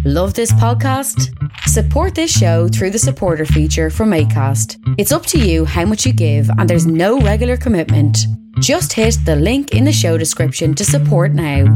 Love this podcast? Support this show through the supporter feature from Acast. It's up to you how much you give and there's no regular commitment. Just hit the link in the show description to support now.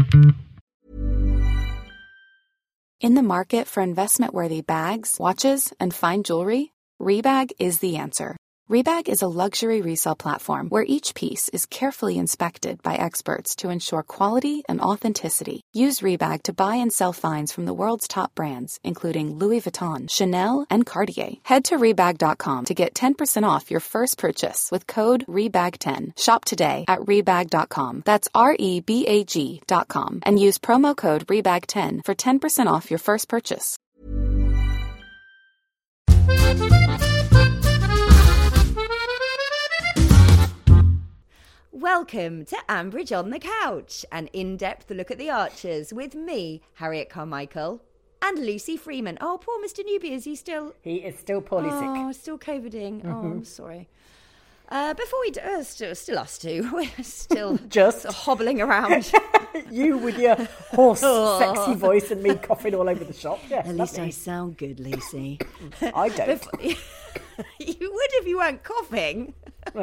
In the market for investment-worthy bags, watches, and fine jewelry, Rebag is the answer. Rebag is a luxury resale platform where each piece is carefully inspected by experts to ensure quality and authenticity. Use Rebag to buy and sell finds from the world's top brands, including Louis Vuitton, Chanel, and Cartier. Head to Rebag.com to get 10% off your first purchase with code REBAG10. Shop today at Rebag.com. That's REBAG.com. And use promo code REBAG10 for 10% off your first purchase. Welcome to Ambridge on the Couch, an in-depth look at the Archers with me, Harriet Carmichael, and Lucy Freeman. Oh, poor Mr. Newby, is he still... He is still poorly sick. Oh, still COVIDing. Oh, I'm sorry. Before we do... still us two. We're still just hobbling around. You with your hoarse, sexy voice and me coughing all over the shop. Yes, at least I sound good, Lucy. I don't. You would if you weren't coughing.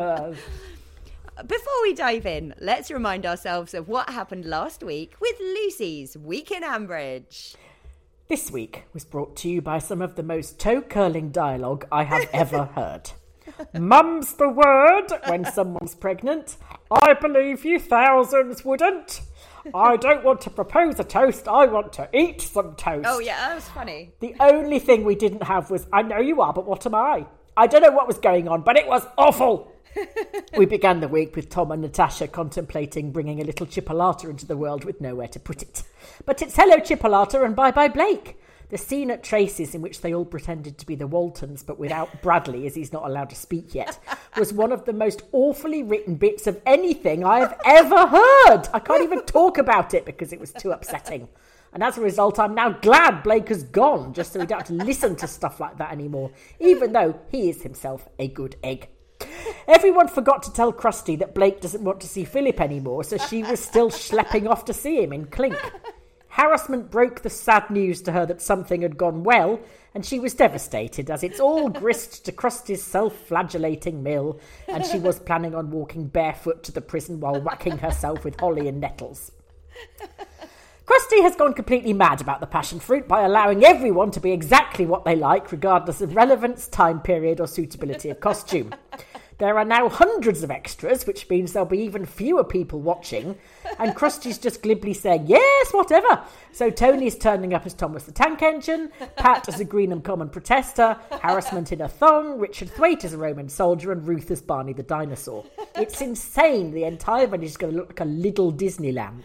Before we dive in, let's remind ourselves of what happened last week with Lucy's Week in Ambridge. This week was brought to you by some of the most toe-curling dialogue I have ever heard. Mum's the word when someone's pregnant. I believe you thousands wouldn't. I don't want to propose a toast, I want to eat some toast. Oh yeah, that was funny. The only thing we didn't have was, I know you are, but what am I? I don't know what was going on, but it was awful. We began the week with Tom and Natasha contemplating bringing a little Chipolata into the world with nowhere to put it. But it's hello Chipolata and bye-bye Blake. The scene at Tracy's in which they all pretended to be the Waltons but without Bradley as he's not allowed to speak yet was one of the most awfully written bits of anything I have ever heard. I can't even talk about it because it was too upsetting. And as a result, I'm now glad Blake has gone just so we don't have to listen to stuff like that anymore, even though he is himself a good egg. Everyone forgot to tell Krusty that Blake doesn't want to see Philip anymore, so she was still schlepping off to see him in Clink. Harassment broke the sad news to her that something had gone well, and she was devastated, as it's all grist to Krusty's self-flagellating mill, and she was planning on walking barefoot to the prison while whacking herself with holly and nettles. Krusty has gone completely mad about the passion fruit by allowing everyone to be exactly what they like, regardless of relevance, time period, or suitability of costume. There are now hundreds of extras, which means there'll be even fewer people watching, and Krusty's just glibly saying, yes, whatever. So Tony's turning up as Thomas the Tank Engine, Pat as a Greenham Common protester, Harassment in a thong, Richard Thwaite as a Roman soldier, and Ruth as Barney the dinosaur. It's insane. The entire venue is going to look like a little Disneyland.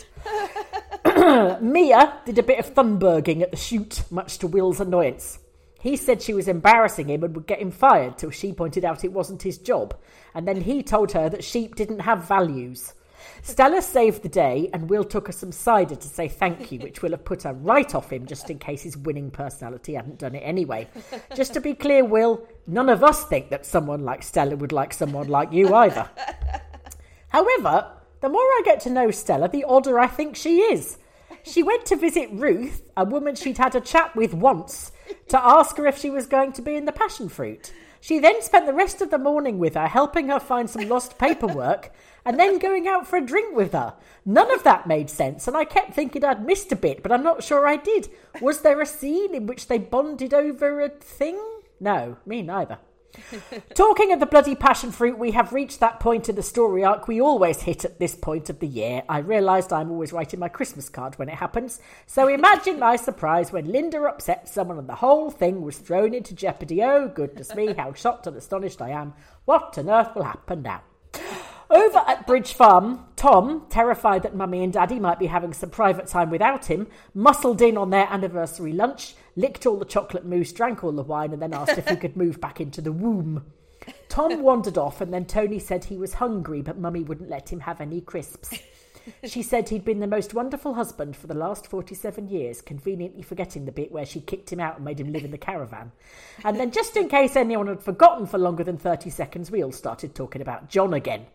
Mia did a bit of Thunberging at the shoot, much to Will's annoyance. He said she was embarrassing him and would get him fired till she pointed out it wasn't his job. And then he told her that sheep didn't have values. Stella saved the day and Will took her some cider to say thank you, which will have put her right off him just in case his winning personality hadn't done it anyway. Just to be clear, Will, none of us think that someone like Stella would like someone like you either. However, the more I get to know Stella, the odder I think she is. She went to visit Ruth, a woman she'd had a chat with once, to ask her if she was going to be in the passion fruit. She then spent the rest of the morning with her, helping her find some lost paperwork, and then going out for a drink with her. None of that made sense, and I kept thinking I'd missed a bit, but I'm not sure I did. Was there a scene in which they bonded over a thing? No, me neither. Talking of the bloody passion fruit, we have reached that point in the story arc we always hit at this point of the year. I realised I'm always writing my Christmas card when it happens, so imagine my surprise when Linda upset someone and the whole thing was thrown into jeopardy. Oh goodness me, how shocked and astonished I am. What on earth will happen now? Over at Bridge Farm, Tom, terrified that Mummy and Daddy might be having some private time without him, muscled in on their anniversary lunch, licked all the chocolate mousse, drank all the wine, and then asked if he could move back into the womb. Tom wandered off, and then Tony said he was hungry, but Mummy wouldn't let him have any crisps. She said he'd been the most wonderful husband for the last 47 years, conveniently forgetting the bit where she kicked him out and made him live in the caravan. And then, just in case anyone had forgotten for longer than 30 seconds, we all started talking about John again.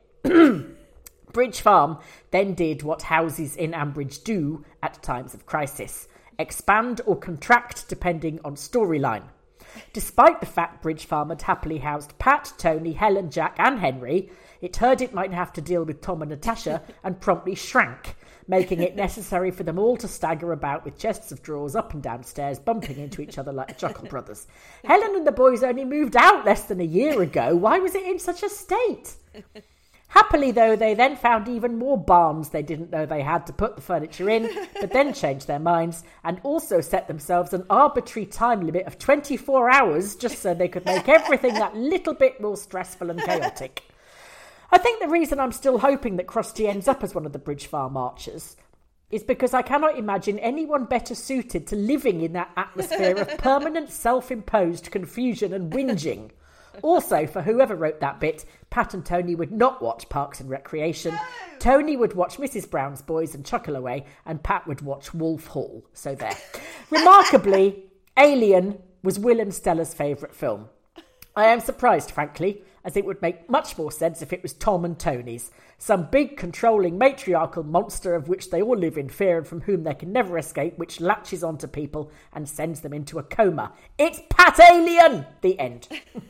Bridge Farm then did what houses in Ambridge do at times of crisis. expand or contract depending on storyline. Despite the fact Bridge Farm had happily housed Pat, Tony, Helen, Jack and Henry, it heard it might have to deal with Tom and Natasha and promptly shrank, making it necessary for them all to stagger about with chests of drawers up and down stairs, bumping into each other like the Chuckle Brothers. Helen and the boys only moved out less than a year ago. Why was it in such a state? Happily, though, they then found even more barns they didn't know they had to put the furniture in, but then changed their minds and also set themselves an arbitrary time limit of 24 hours just so they could make everything that little bit more stressful and chaotic. I think the reason I'm still hoping that Krusty ends up as one of the Bridge Farm archers is because I cannot imagine anyone better suited to living in that atmosphere of permanent self-imposed confusion and whinging. Also, for whoever wrote that bit, Pat and Tony would not watch Parks and Recreation. No. Tony would watch Mrs. Brown's Boys and chuckle away, and Pat would watch Wolf Hall. So there. Remarkably, Alien was Will and Stella's favourite film. I am surprised, frankly, as it would make much more sense if it was Tom and Tony's. Some big, controlling, matriarchal monster of which they all live in fear and from whom they can never escape, which latches onto people and sends them into a coma. It's Pat Alien! The end.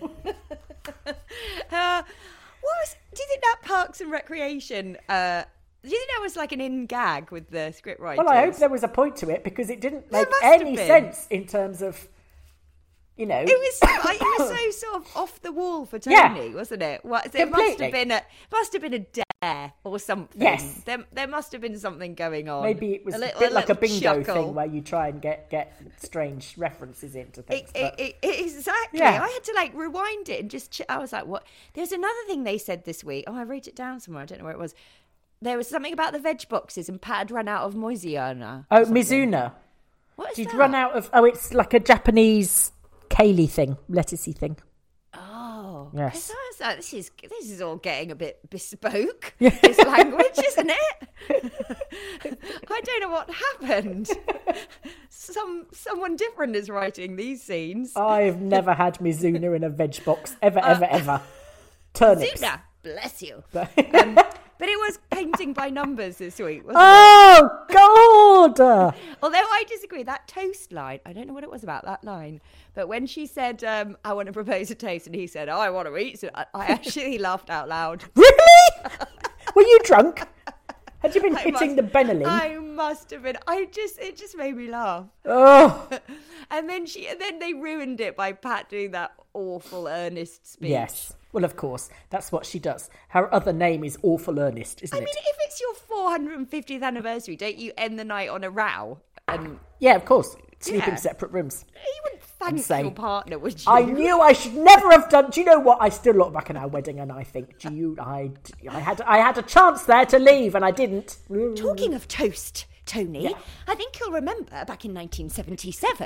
Do you think that Parks and Recreation... do you think that was like an in-gag with the scriptwriters? Well, I hope there was a point to it, because it didn't make any sense in terms of... You know, it was so sort of off the wall for Tony, wasn't it? It must have been a dare or something. Yes, there must have been something going on. Maybe it was a bit like a bingo thing where you try and get strange references into things. Exactly. Yeah. I had to rewind it and just. I was like, "What?" There's another thing they said this week. Oh, I wrote it down somewhere. I don't know where it was. There was something about the veg boxes, and Pat had run out of Mizuna. Oh, Mizuna. What is She'd that? run out of. Oh, it's like a Japanese kale thing, lettucey thing. Oh, yes. I was like, this is all getting a bit bespoke. This language, isn't it? I don't know what happened. Someone different is writing these scenes. I've never had Mizuna in a veg box ever. Turnips. Mizuna, bless you. But it was painting by numbers this week, wasn't it? Oh, God! Although I disagree, that toast line, I don't know what it was about that line, but when she said, I want to propose a toast, and he said, I want to eat, so I actually laughed out loud. Really? Were you drunk? Had you been hitting the Benelli? I must have been. It just made me laugh. Oh. And then they ruined it by Pat doing that awful Ernest speech. Yes. Well, of course, that's what she does. Her other name is Awful Ernest, isn't it? I mean, if it's your 450th anniversary, don't you end the night on a row? Yeah, of course. Sleep in separate rooms. You wouldn't thank your partner, would you? I knew I should never have done... Do you know what? I still look back at our wedding and I think, I had a chance there to leave and I didn't. Talking of toast, Tony, I think you'll remember back in 1977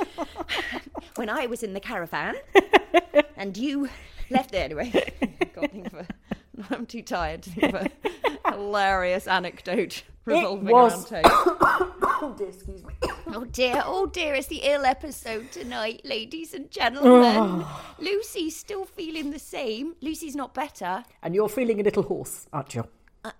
when I was in the caravan and you left it anyway. I'm too tired to think of a hilarious anecdote revolving around toast. Oh dear, excuse me. Oh dear, it's the ill episode tonight, ladies and gentlemen. Lucy's still feeling the same. Lucy's not better. And you're feeling a little hoarse, aren't you? No.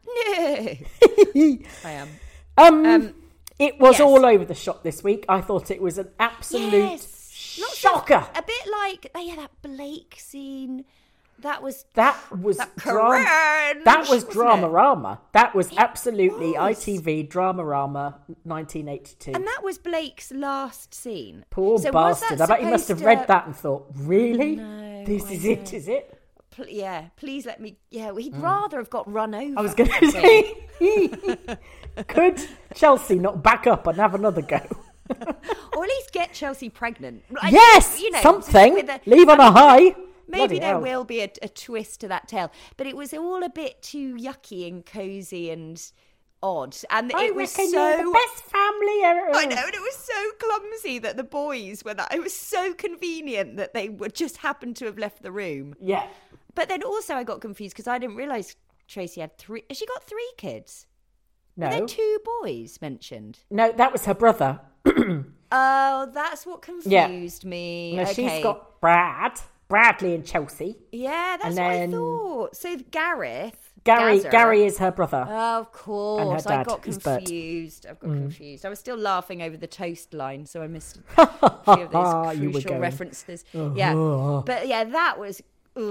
I am. It was all over the shop this week. I thought it was an absolute shocker. A bit like, that Blake scene. That was Dramarama. That was absolutely ITV Dramarama 1982. And that was Blake's last scene. Poor bastard. I bet he must have read that and thought, really? No, this is it, is it? Please let me... Yeah, he'd rather have got run over. I was going to say, could Chelsea not back up and have another go? Or at least get Chelsea pregnant. Something. Leave on a high. Maybe there will be a twist to that tale. But it was all a bit too yucky and cosy and odd. And it was so... You're the best family ever. I know, and it was so clumsy that the boys were that... It was so convenient that they would just happen to have left the room. Yeah. But then also I got confused because I didn't realise Tracy had 3... Has she got 3 kids? No. Were there 2 boys mentioned? No, that was her brother. Oh, that's what confused me. No, okay. She's got Bradley and Chelsea. Yeah, that's what I thought. So Gareth, Gary is her brother. Oh, of course. dad I got is Bert. confused. I was still laughing over the toast line, so I missed a few of those You were crucial going. references. Yeah. But yeah, that was...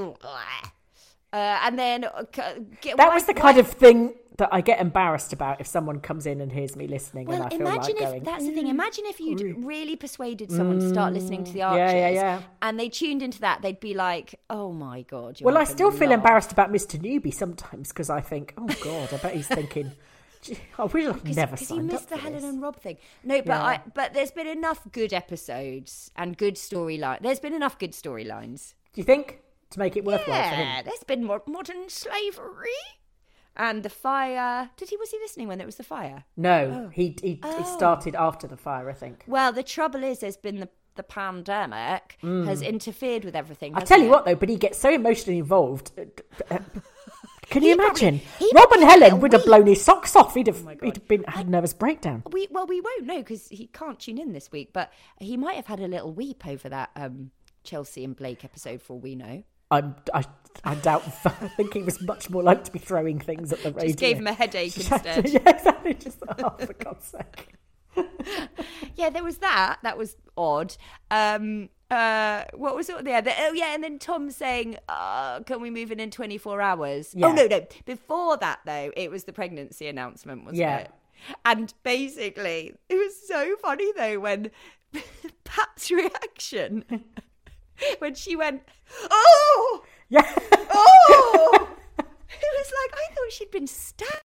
and then... That was the kind of thing that I get embarrassed about if someone comes in and hears me listening, Well, and I feel like going... That's the thing. Imagine if you'd really persuaded someone to start listening to the Archers, yeah. and they tuned into that, they'd be like, "Oh my god!" Well, I still feel embarrassed about Mr. Newbie sometimes because I think, "Oh God, I bet he's thinking." Gee, I wish I'd never because he signed missed up the for Helen this. and Rob thing. No, but but there's been enough good episodes and good storyline. There's been enough good storylines. Do you think to make it worthwhile for him? Yeah, there's been modern slavery and the fire. Was he listening when there was the fire? No, he started after the fire, I think. Well, the trouble is, there's been the pandemic has interfered with everything. I tell you what, though, but he gets so emotionally involved. Can you imagine? he Rob and probably had Helen a would have week. blown his socks off. He'd have God. had a nervous breakdown. We won't know because he can't tune in this week, but he might have had a little weep over that Chelsea and Blake episode, for all we know. I doubt. I think he was much more like to be throwing things at the radio. Just gave him a headache instead. Yeah, exactly. Just for God's sake. Yeah, there was that. That was odd. What was it? Yeah, and then Tom saying, "Can we move in 24 hours?" Yeah. Oh no. Before that, though, it was the pregnancy announcement, wasn't it? And basically, it was so funny though when Pat's reaction when she went, "Oh, Yeah. oh!" It was like I thought she'd been stabbed.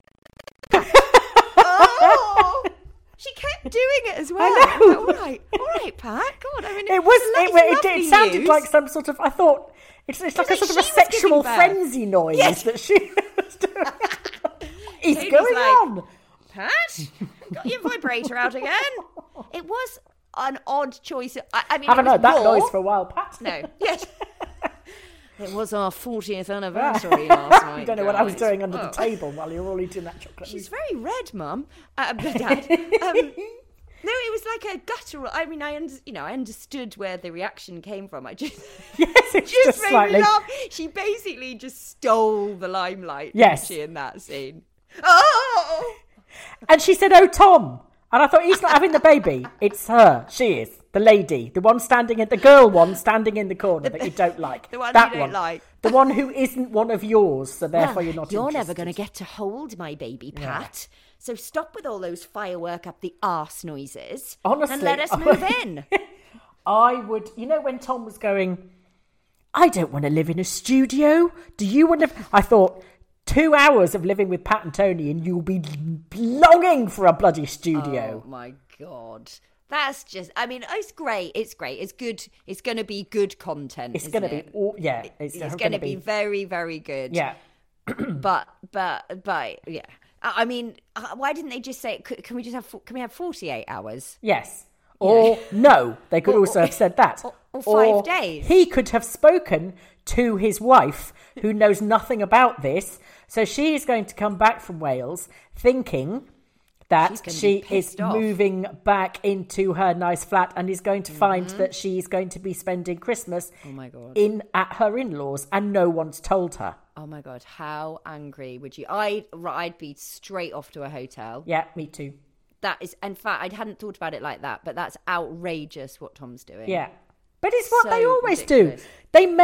Oh. She kept doing it as well. I know. All right, Pat. God, I mean, It sounded like some sort of. I thought it's like a like sort of she a was sexual giving birth. frenzy noise Yes. that she was doing. It's Tony's going like, on. Pat, got your vibrator out again. It was an odd choice. I mean, Haven't it was heard that raw. noise for a while, Pat. No. Yes. It was our 40th anniversary last night. You don't know what I was guys. doing under the Oh. table while you were all eating that chocolate. She's very red, Mum. Dad. No, it was like a guttural. I mean, I understood where the reaction came from. I just, Yes, it's just just made slightly. me laugh. She basically just stole the limelight. Yes. Didn't she, in that scene. Oh, And she said, "Oh, Tom." And I thought, he's not having the baby. It's her. She is. The lady. The one the girl one standing in the corner that you don't like. The one that you don't like. The one who isn't one of yours, so therefore you're not You're interested. never going to get to hold my baby, Pat. So stop with all those firework up the arse noises. Honestly, and let us move in. I would, when Tom was going, "I don't want to live in a studio. Do you want to?" I thought, 2 hours of living with Pat and Tony and you'll be longing for a bloody studio. Oh my God. That's just, I mean, it's great. It's great. It's good. It's going to be good content. It's going to be, It's going to be very, very good. Yeah. But yeah. I mean, why didn't they just say, can we have 48 hours? Yes. Or no, they could also have said that. Or 5 days. He could have spoken to his wife, who knows nothing about this. So she is going to come back from Wales thinking that she is pissed off. moving back into her nice flat and is going to find that she's going to be spending Christmas Oh my God. at her in-laws, and no one's told her. Oh my God, how angry would you? I'd be straight off to a hotel. Yeah, me too. That is, in fact, I hadn't thought about it like that, but that's outrageous what Tom's doing. Yeah. But it's what So they always ridiculous. do.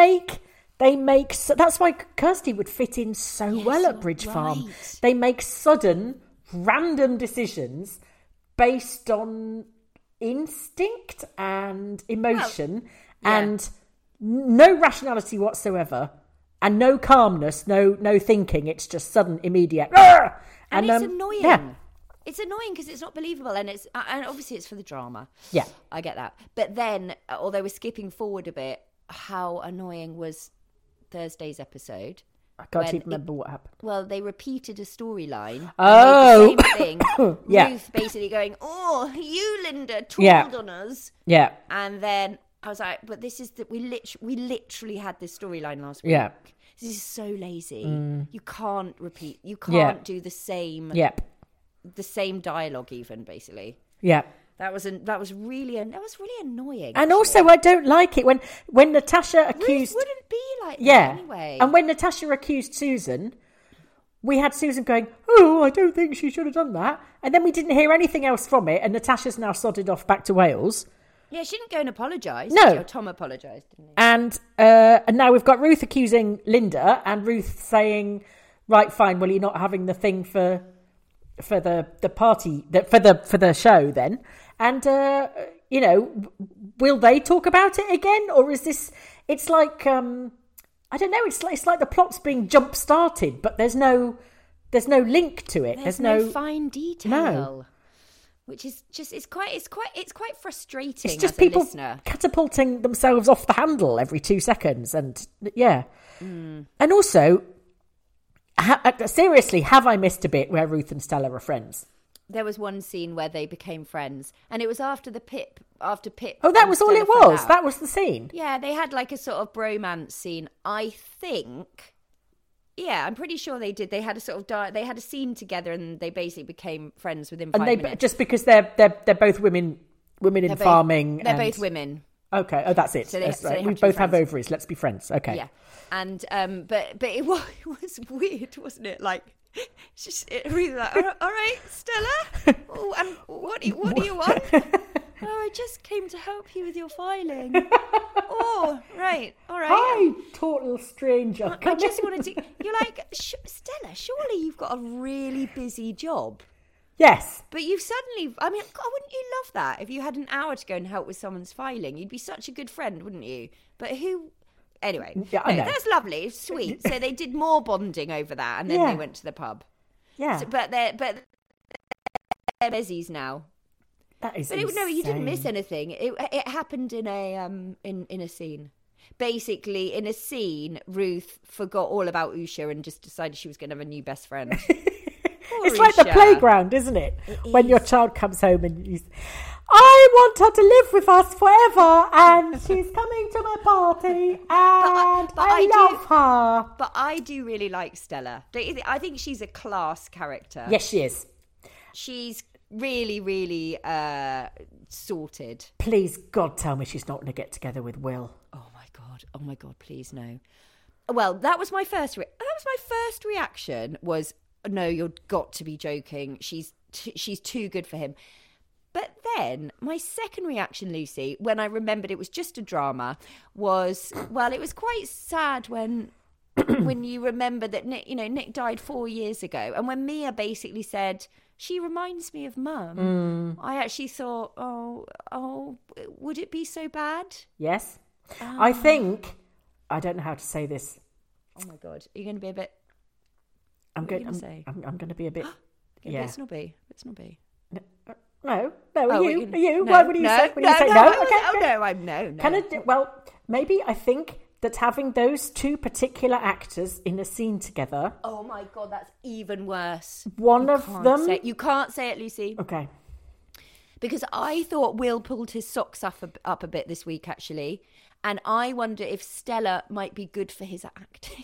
They make, that's why Kirsty would fit in so well at Bridge Farm. right. They make sudden, random decisions based on instinct and emotion and no rationality whatsoever and no calmness, no thinking. It's just sudden, immediate. And it's annoying. Yeah. It's annoying because it's not believable, and obviously it's for the drama. Yeah. I get that. But then, although we're skipping forward a bit, how annoying was Thursday's episode? I can't even remember what happened. Well, they repeated a storyline. Oh. And made the same thing. Yeah. Ruth basically going, "Oh, you, Linda, told Yeah. on us." Yeah. And then I was like, "But this is that we literally had this storyline last week. Yeah. This is so lazy. You can't repeat. You can't Yeah. do the same." Yep. The same dialogue, even basically. Yeah. That was really annoying. And also, I don't like it when Natasha Ruth accused. wouldn't be like that Yeah. anyway. And when Natasha accused Susan we had Susan going, oh, I don't think she should have done that. And then we didn't hear anything else from it. And Natasha's now sodded off back to Wales. Yeah, she didn't go and apologise. No. Tom apologised, didn't he? And now we've got Ruth accusing Linda and Ruth saying, right, fine, well, you're not having the thing for the party, for the show then. And, will they talk about it again? Or is this, it's like, I don't know, it's like the plot's being jump-started, but there's no link to it. There's no fine detail. No. Which is just, it's quite frustrating. It's just as a people listener. catapulting themselves off the handle every 2 seconds. And yeah. And also, seriously, have I missed a bit where Ruth and Stella are friends? There was one scene where they became friends, and it was after Pip. Oh, that was all it was. That was the scene. Yeah, they had like a sort of bromance scene. I think. Yeah, I'm pretty sure they did. They had a sort of they had a scene together, and they basically became friends within 5 minutes. Just because they're both women in farming. They're both women. Okay. Oh, that's it. So we both have ovaries. Let's be friends. Okay. Yeah, and but it was weird, wasn't it? Like. It really like, all right, Stella. Oh, and what do you want? Oh, I just came to help you with your filing. Oh, right, all right. Hi, total stranger. I just wanted to. You're like, Stella. Surely you've got a really busy job. Yes, but you've suddenly. I mean, God, wouldn't you love that if you had an hour to go and help with someone's filing? You'd be such a good friend, wouldn't you? But who? Anyway, yeah, no, that's lovely, it's sweet. So they did more bonding over that, and then they went to the pub. Yeah, so, but they're busies now. That is. But no, you didn't miss anything. It happened in a in a scene. Basically, in a scene, Ruth forgot all about Usha and just decided she was going to have a new best friend. It's like the playground, isn't it? When your child comes home and you. I want her to live with us forever, and she's coming to my party, and I love her. But I do really like Stella. I think she's a class character. Yes, she is. She's really, really sorted. Please, God, tell me she's not going to get together with Will. Oh my God, please no. Well, that was my first. Reaction. Was no, you've got to be joking. She's too good for him. But then my second reaction, Lucy, when I remembered it was just a drama, was, well, it was quite sad when you remember that Nick died 4 years ago. And when Mia basically said, she reminds me of Mum, I actually thought, oh, would it be so bad? Yes. I think, I don't know how to say this. Oh my God. Are you going to be a bit... I'm going to be a bit... A bit snobby. No. Are you? Why would you say no? Okay. No. Well, maybe I think that having those two particular actors in a scene together. Oh my God, that's even worse. You can't say it, Lucy. Okay. Because I thought Will pulled his socks up a bit this week, actually, and I wonder if Stella might be good for his acting.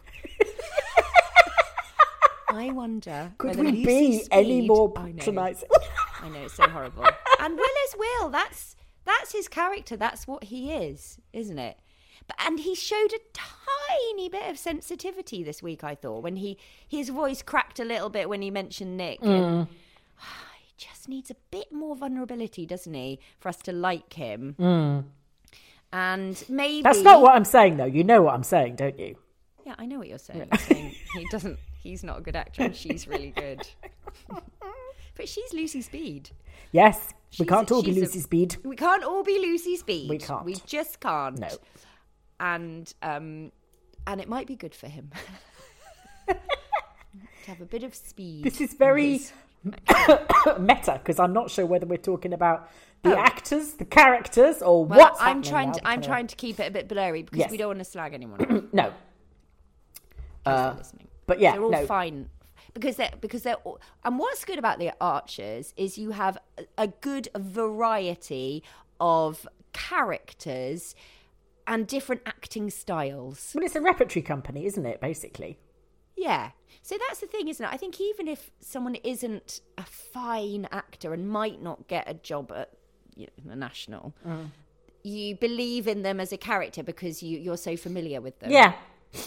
I wonder. Could we be any more patronising? I know, it's so horrible. And Will is Will. That's his character. That's what he is, isn't it? And he showed a tiny bit of sensitivity this week, I thought, when his voice cracked a little bit when he mentioned Nick. And, he just needs a bit more vulnerability, doesn't he, for us to like him. And maybe... That's not what I'm saying, though. You know what I'm saying, don't you? Yeah, I know what you're saying. You're saying he's not a good actor and she's really good. But she's Lucy Speed. Yes, we can't all be Lucy Speed. We can't all be Lucy Speed. We can't. We just can't. No. And it might be good for him to have a bit of speed. This is very meta, because I'm not sure whether we're talking about the actors, the characters, or what's happening. I'm trying to keep it a bit blurry because we don't want to slag anyone. No. Listening. But yeah, they're all fine. Because they're all, and what's good about the Archers is you have a good variety of characters and different acting styles. Well, it's a repertory company, isn't it, basically? Yeah. So that's the thing, isn't it? I think even if someone isn't a fine actor and might not get a job at the National, you believe in them as a character because you're so familiar with them. Yeah.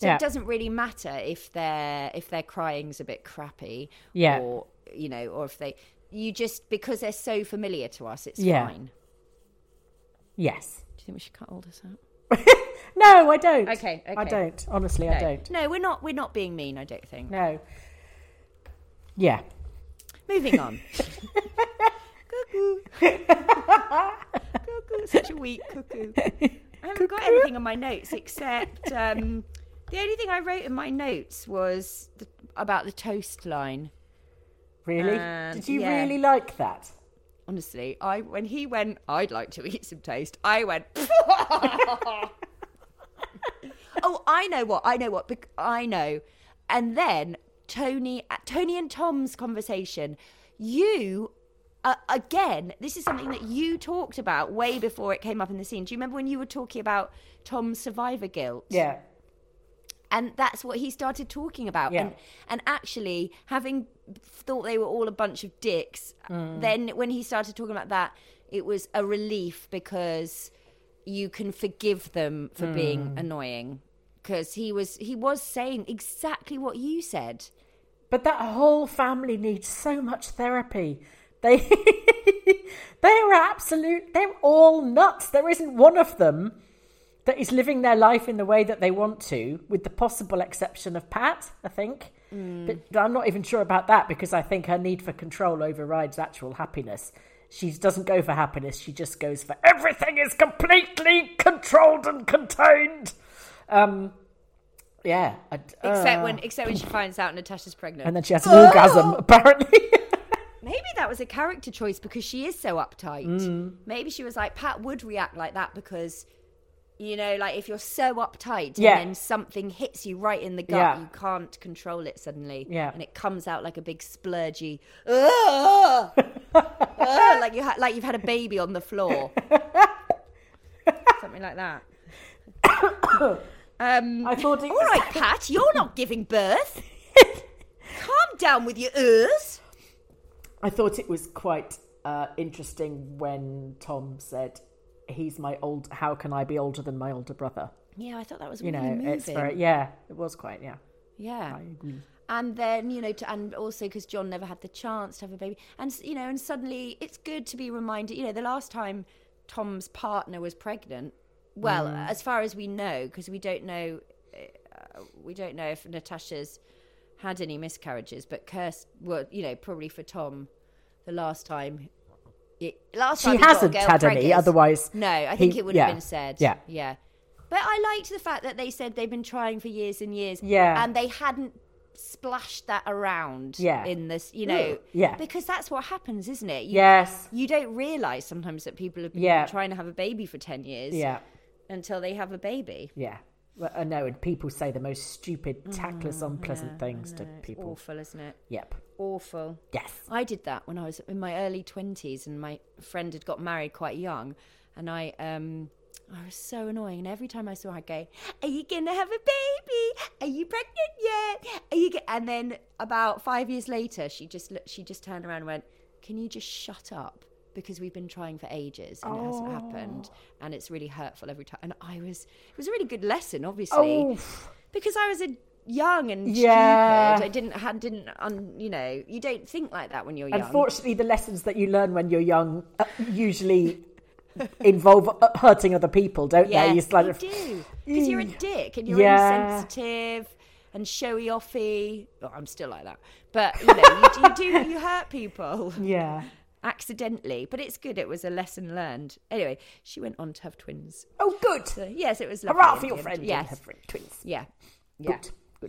So Yeah. it doesn't really matter if their crying's a bit crappy, Yeah. or or if because they're so familiar to us, it's Yeah. fine. Yes. Do you think we should cut all this out? No, I don't. Okay. I don't. Honestly, I don't. No, we're not being mean, I don't think. No. Yeah. Moving on. Cuckoo. Cuckoo. Such a weak cuckoo. I haven't got everything on my notes except the only thing I wrote in my notes was about the toast line. Really? Did you really like that? Honestly, when he went, I'd like to eat some toast, I went, oh, I know what. I know. And then Tony and Tom's conversation, you, again, this is something that you talked about way before it came up in the scene. Do you remember when you were talking about Tom's survivor guilt? Yeah. And that's what he started talking about. Yeah. And actually, having thought they were all a bunch of dicks, then when he started talking about that, it was a relief because you can forgive them for being annoying. Because he was saying exactly what you said. But that whole family needs so much therapy. They're all nuts. There isn't one of them that is living their life in the way that they want to, with the possible exception of Pat, I think. But I'm not even sure about that because I think her need for control overrides actual happiness. She doesn't go for happiness. She just goes for everything is completely controlled and contained. Yeah. Except when she finds out Natasha's pregnant. And then she has an orgasm, apparently. Maybe that was a character choice because she is so uptight. Maybe she was like, Pat would react like that because, like if you're so uptight and then something hits you right in the gut, you can't control it suddenly. Yeah. And it comes out like a big splurgy, like you've had a baby on the floor. Something like that. I thought it all was... right, Pat, you're not giving birth. Calm down with your I thought it was quite interesting when Tom said, how can I be older than my older brother? Yeah, I thought that was really moving. It's it was quite, Yeah. I agree. And then, and also because John never had the chance to have a baby. And, and suddenly it's good to be reminded, the last time Tom's partner was pregnant, well, as far as we know, because we don't know if Natasha's had any miscarriages, but probably for Tom, the last time she hasn't had any, otherwise... No, I think it would have been said. Yeah. But I liked the fact that they said they've been trying for years and years. Yeah. And they hadn't splashed that around in this, Yeah. Because that's what happens, isn't it? Yes. You don't realise sometimes that people have been trying to have a baby for 10 years until they have a baby. Yeah. Well, I know, and people say the most stupid, tactless, unpleasant things to people. It's awful, isn't it? Yep. Awful. Yes. I did that when I was in my early 20s and my friend had got married quite young and I was so annoying, and every time I saw her, I'd go, "Are you gonna have a baby? Are you pregnant yet? And then about 5 years later, she just turned around and went, "Can you just shut up? Because we've been trying for ages and it hasn't happened, and it's really hurtful every time." And it was a really good lesson, obviously, because I was young and stupid. I didn't you don't think like that when you're young. Unfortunately, the lessons that you learn when you're young usually involve hurting other people, don't they? You do, because you're a dick and you're insensitive and showy offy. Well, I'm still like that, but you hurt people. Yeah. Accidentally, but it's good. It was a lesson learned. Anyway, she went on to have twins. Oh, good. So, yes, it was lovely. Hurrah for your friend. Yes, have twins. Yeah. Good.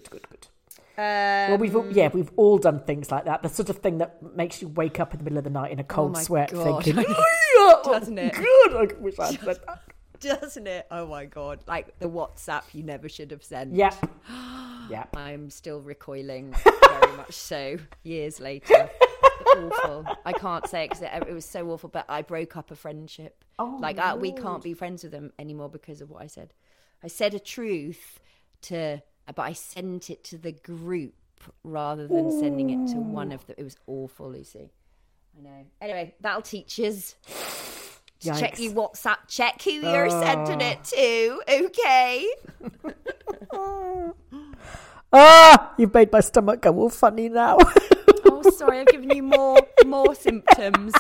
Well, we've all done things like that. The sort of thing that makes you wake up in the middle of the night in a cold sweat, thinking, doesn't it? Good. I wish I'd said that. Doesn't it? Oh my God! Like the WhatsApp you never should have sent. Yeah. I'm still recoiling, very much so. Years later. Awful. I can't say it because it was so awful, but I broke up a friendship. We can't be friends with them anymore because of what I said. I said a truth but I sent it to the group rather than sending it to one of them. It was awful, Lucy. I know. Anyway, that'll teach us. Check your WhatsApp. Check who you're sending it to. Okay. You've made my stomach go all funny now. Oh, sorry, I've given you more symptoms.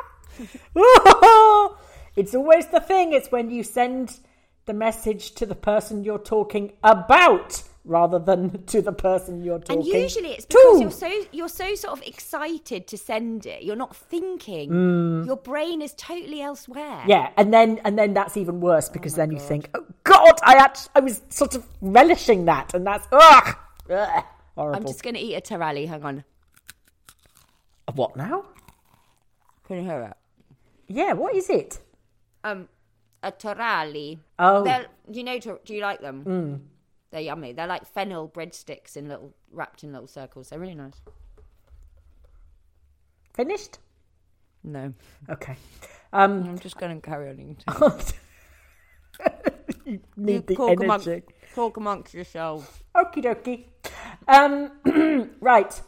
It's always the thing. It's when you send the message to the person you're talking about rather than to the person you're talking to. And usually it's because you're so sort of excited to send it. You're not thinking. Your brain is totally elsewhere. Yeah, and then that's even worse because then you think, oh God, I was sort of relishing that, and that's horrible. I'm just going to eat a tarali. Hang on. A what now? Can you hear it? Yeah, what is it? A tarali. Oh. Do you like them? They're yummy. They're like fennel breadsticks wrapped in little circles. They're really nice. Finished? No. Okay. I'm just going to carry on eating. You need the energy. Talk amongst yourselves. Okie dokie. Right.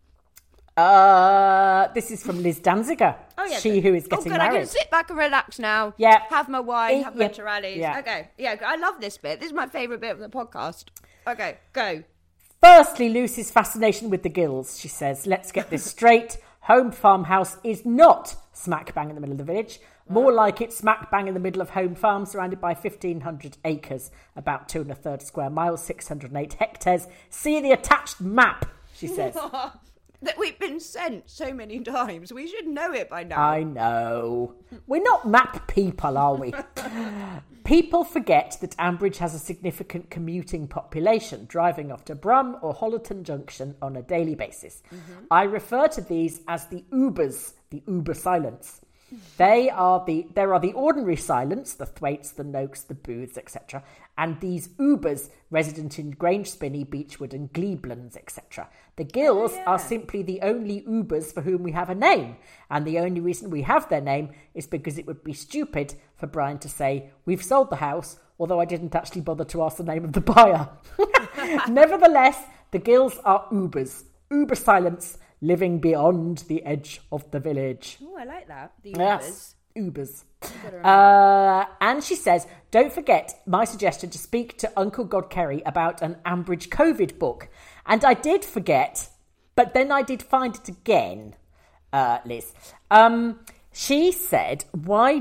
This is from Liz Danziger. Oh, yeah. She who is getting married. I can sit back and relax now. Yeah. Have my wine, have my yeah. tarallis. Yeah. Okay. Yeah, I love this bit. This is my favourite bit of the podcast. Okay, go. Firstly, Lucy's fascination with the gills, she says. Let's get this straight. Home farmhouse is not smack bang in the middle of the village. More like it's smack bang in the middle of home farm, surrounded by 1,500 acres, about 2 1/3 square miles, 608 hectares. See the attached map, she says. That we've been sent so many times. We should know it by now. I know. We're not map people, are we? People forget that Ambridge has a significant commuting population, driving off to Brum or Hollerton Junction on a daily basis. Mm-hmm. I refer to these as the Ubers, the Uber silence. There are the ordinary silents, the Thwaites, the Noakes, the Booths, etc., and these Ubers resident in Grange Spinney, Beechwood and Gleeblands, etc. The Gills are simply the only Ubers for whom we have a name, and the only reason we have their name is because it would be stupid for Brian to say, we've sold the house, although I didn't actually bother to ask the name of the buyer. Nevertheless, the Gills are Ubers, Uber silents, living beyond the edge of the village. Oh, I like that. The Ubers. Yes, Ubers. And she says, don't forget my suggestion to speak to Uncle Godkerry about an Ambridge COVID book. And I did forget, but then I did find it again, Liz. She said, why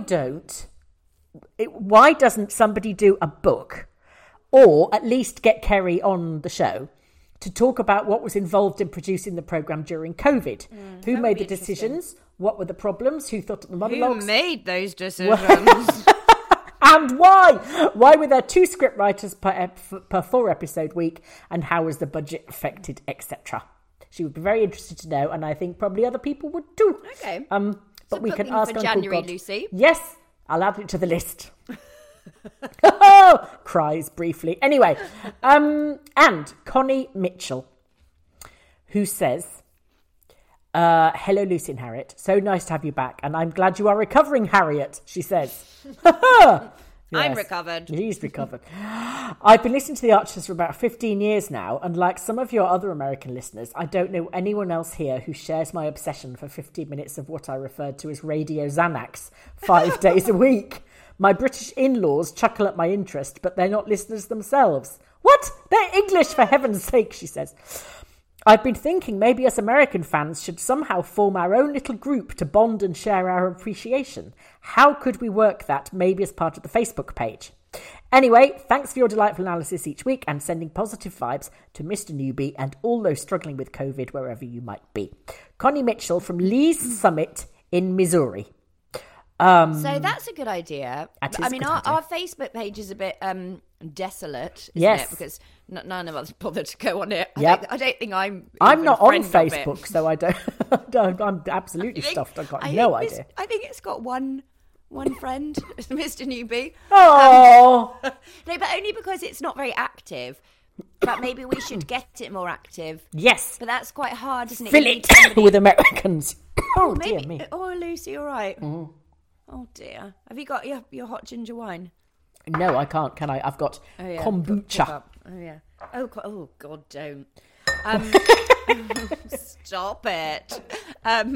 doesn't somebody do a book, or at least get Kerry on the show, to talk about what was involved in producing the programme during COVID. Who made the decisions? What were the problems? Who thought of the monologues? Who made those decisions? And why? Why were there 2 script writers per 4-episode week? And how was the budget affected, etc.? She would be very interested to know, and I think probably other people would too. Okay. But so we can ask for Uncle January, God. Lucy. Yes, I'll add it to the list. Cries briefly. Anyway, and Connie Mitchell, who says, hello, Lucy and Harriet. So nice to have you back, and I'm glad you are recovering, Harriet, she says. Yes, I'm recovered. He's recovered. I've been listening to The Archers for about 15 years now, and like some of your other American listeners, I don't know anyone else here who shares my obsession for 15 minutes of what I referred to as Radio Xanax 5 days a week. My British in-laws chuckle at my interest, but they're not listeners themselves. What? They're English, for heaven's sake, she says. I've been thinking maybe us American fans should somehow form our own little group to bond and share our appreciation. How could we work that, maybe as part of the Facebook page? Anyway, thanks for your delightful analysis each week and sending positive vibes to Mr. Newbie and all those struggling with COVID wherever you might be. Connie Mitchell from Lee's Summit in Missouri. So that's a good idea. I mean, our Facebook page is a bit desolate, isn't it? Because none of us bothered to go on it. Yep. I don't think I'm not on Facebook, so I don't. I'm absolutely stuffed. I've got no idea. I think it's got one friend, Mr. Newbie. Oh, no, but only because it's not very active. But maybe we should get it more active. Yes, but that's quite hard, isn't it? Fill it with Americans. Oh, maybe, dear me. Oh, Lucy, all right. Mm. Oh dear. Have you got your hot ginger wine? No, I can't. Can I? I've got kombucha. Oh yeah. Oh God, don't. Stop it.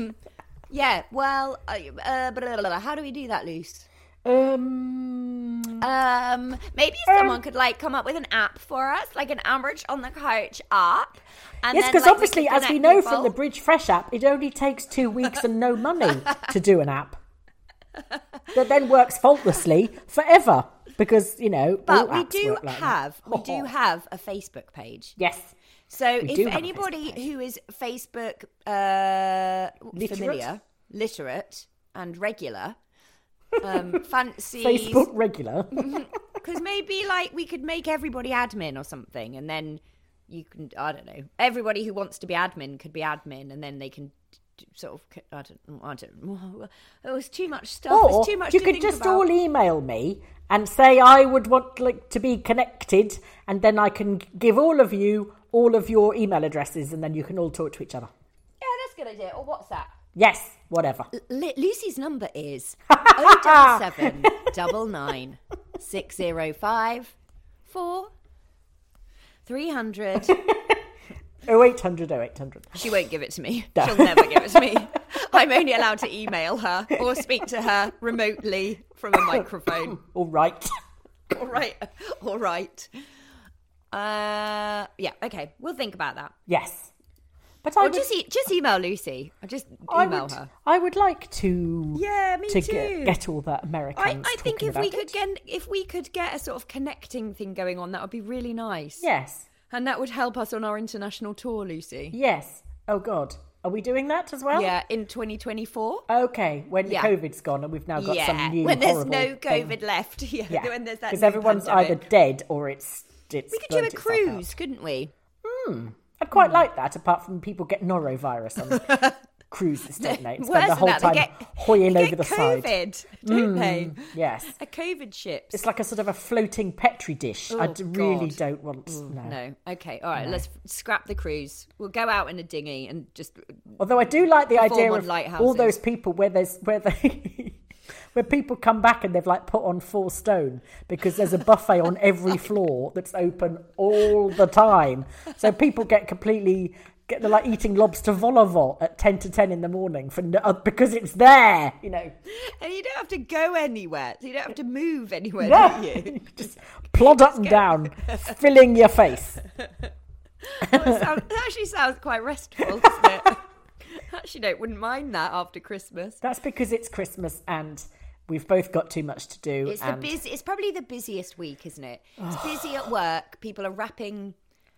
Yeah. Well, how do we do that, Luce? Maybe someone could like come up with an app for us, like an Ambridge on the Couch app. And Yes, then, because like, obviously, we could as we connect know people. from the Bridge Fresh app, it only takes 2 weeks and no money to do an app that then works faultlessly forever. Because, you know, But all we apps do work like that. have a Facebook page. Yes. So We if do have a anybody Facebook page. who is Facebook familiar, literate, and regular fancies Facebook regular. because maybe like we could make everybody admin or something, and then you can, I don't know, everybody who wants to be admin could be admin, and then they can sort of, I don't know. It was too much stuff. Or It's too much you to could think just about. all email me and say I would want like to be connected, and then I can give all of you all of your email addresses, and then you can all talk to each other. Yeah, that's a good idea. Or WhatsApp. Yes, whatever. Lucy's number is 077 99 605 4 300. 0800 0800. She won't give it to me. No. She'll never give it to me. I'm only allowed to email her or speak to her remotely from a microphone. All right. All right. Yeah, okay. We'll think about that. Yes. But Or just email Lucy. Or just email her. I would like to. Yeah, me to too. get all that Americans. I think talking if we about could it. get a sort of connecting thing going on, that would be really nice. Yes. And that would help us on our international tour, Lucy. Yes. Oh God. Are we doing that as well? Yeah, in 2024. Okay. When Yeah. the COVID's gone and we've now got some new when there's horrible no COVID thing. left. Yeah, Yeah. when there's that Because new everyone's pandemic. either dead or it's. We could do burnt a itself cruise, out. couldn't we? I'd quite like that, apart from people get norovirus on cruises, don't they? And Worse spend the than whole that, time they hoying get over the side. COVID, don't they? Yes. A COVID ship. It's like a sort of a floating Petri dish. I really God. don't want. No. Okay. All right. Let's scrap the cruise. We'll go out in a dinghy and just. Although I do like the Perform idea on of lighthouses. all those people where they where people come back and they've like put on 4 stone because there's a buffet on every floor that's open all the time. So people they're like eating lobster vol au vent at 10 to 10 in the morning because it's there, you know. And you don't have to go anywhere. So you don't have to move anywhere, Yeah. do you? Just plod up and down, filling your face. That actually sounds quite restful, doesn't it? Actually, wouldn't mind that after Christmas. That's because it's Christmas and we've both got too much to do. It's probably the busiest week, isn't it? It's busy at work. People are wrapping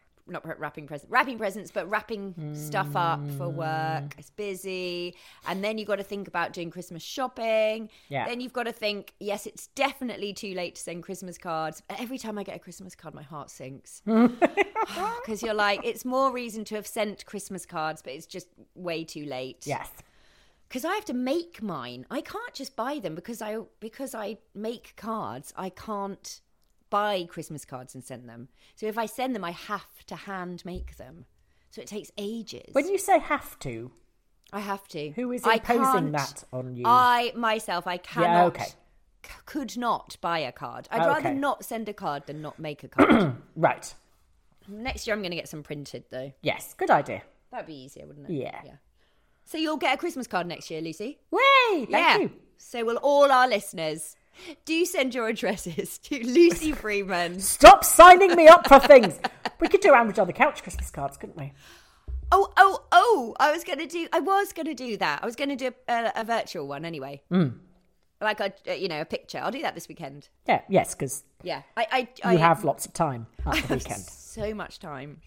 presents, but wrapping stuff up for work. It's busy. And then you've got to think about doing Christmas shopping. Yeah. Then you've got to think, yes, it's definitely too late to send Christmas cards. Every time I get a Christmas card, my heart sinks. Because you're like, it's more reason to have sent Christmas cards, but it's just way too late. Yes. Because I have to make mine. I can't just buy them because I make cards. I can't buy Christmas cards and send them. So if I send them, I have to hand make them. So it takes ages. When you say have to, I have to. who is I imposing can't- that on you? I cannot. okay. Could not buy a card. I'd Okay. rather not send a card than not make a card. Right. Next year I'm going to get some printed though. Yes. Good idea. That'd be easier, wouldn't it? Yeah. So you'll get a Christmas card next year, Lucy. Way! Thank you. So will all our listeners. Do send your addresses to Lucy Freeman. Stop signing me up for things. We could do Ambridge on the Couch Christmas cards, couldn't we? Oh! I was gonna do that. I was gonna do a virtual one anyway. Like a picture. I'll do that this weekend. Yeah. Yes, because Yeah, you have lots of time at the weekend. so much time.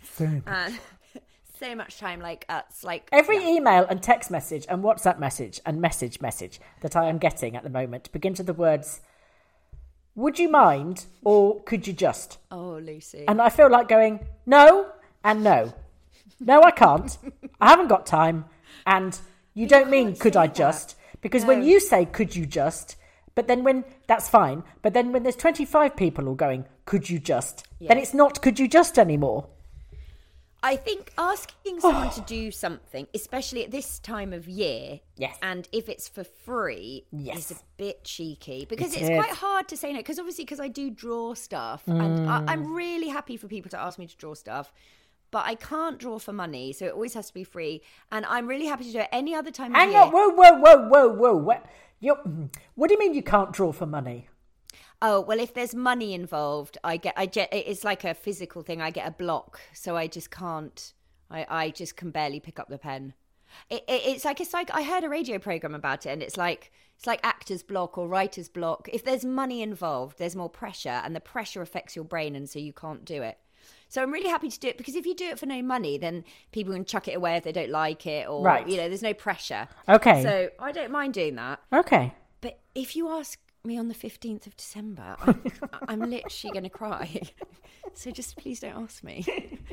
So much time. Like it's like Every email and text message and WhatsApp message and message that I am getting at the moment begin to the words, would you mind or could you just? Oh, Lucy. And I feel like going, no and no. No, I can't. I haven't got time. And you don't mean could I just? Because when you say could you just, but then that's fine. But then when there's 25 people all going, could you just? Then it's not could you just anymore. I think asking someone to do something, especially at this time of year, Yes. and if it's for free, Yes. is a bit cheeky because It it's is. quite hard to say no. Because obviously, because I do draw stuff, and I'm really happy for people to ask me to draw stuff, but I can't draw for money, so it always has to be free. And I'm really happy to do it any other time of Hang year. on, whoa. What do you mean you can't draw for money? Oh, well, if there's money involved, it's like a physical thing. I get a block, so I just can't. I just can barely pick up the pen. It's like I heard a radio program about it, and it's like actor's block or writer's block. If there's money involved, there's more pressure, and the pressure affects your brain, and so you can't do it. So I'm really happy to do it, because if you do it for no money, then people can chuck it away if they don't like it, or there's no pressure. Okay. So I don't mind doing that. Okay. But if you ask me on the 15th of December, I'm literally going to cry. So just please don't ask me.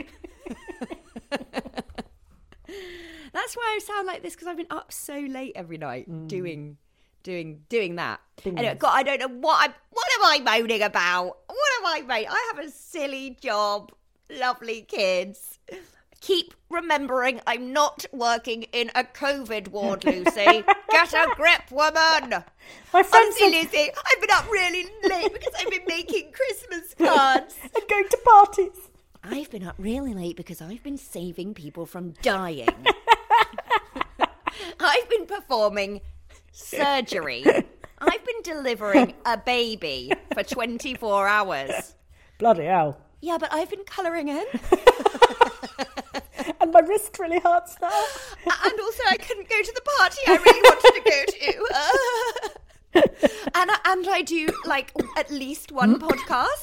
That's why I sound like this, because I've been up so late every night doing that. Anyway, God, I don't know what am I moaning about? What am I moaning? I have a silly job, lovely kids. Keep remembering I'm not working in a COVID ward, Lucy. Get a grip, woman. My friends Lucy, I've been up really late because I've been making Christmas cards. and going to parties. I've been up really late because I've been saving people from dying. I've been performing surgery. I've been delivering a baby for 24 hours. Bloody hell. Yeah, but I've been colouring in. And my wrist really hurts now. And also I couldn't go to the party I really wanted to go to. And I do, like, at least one podcast.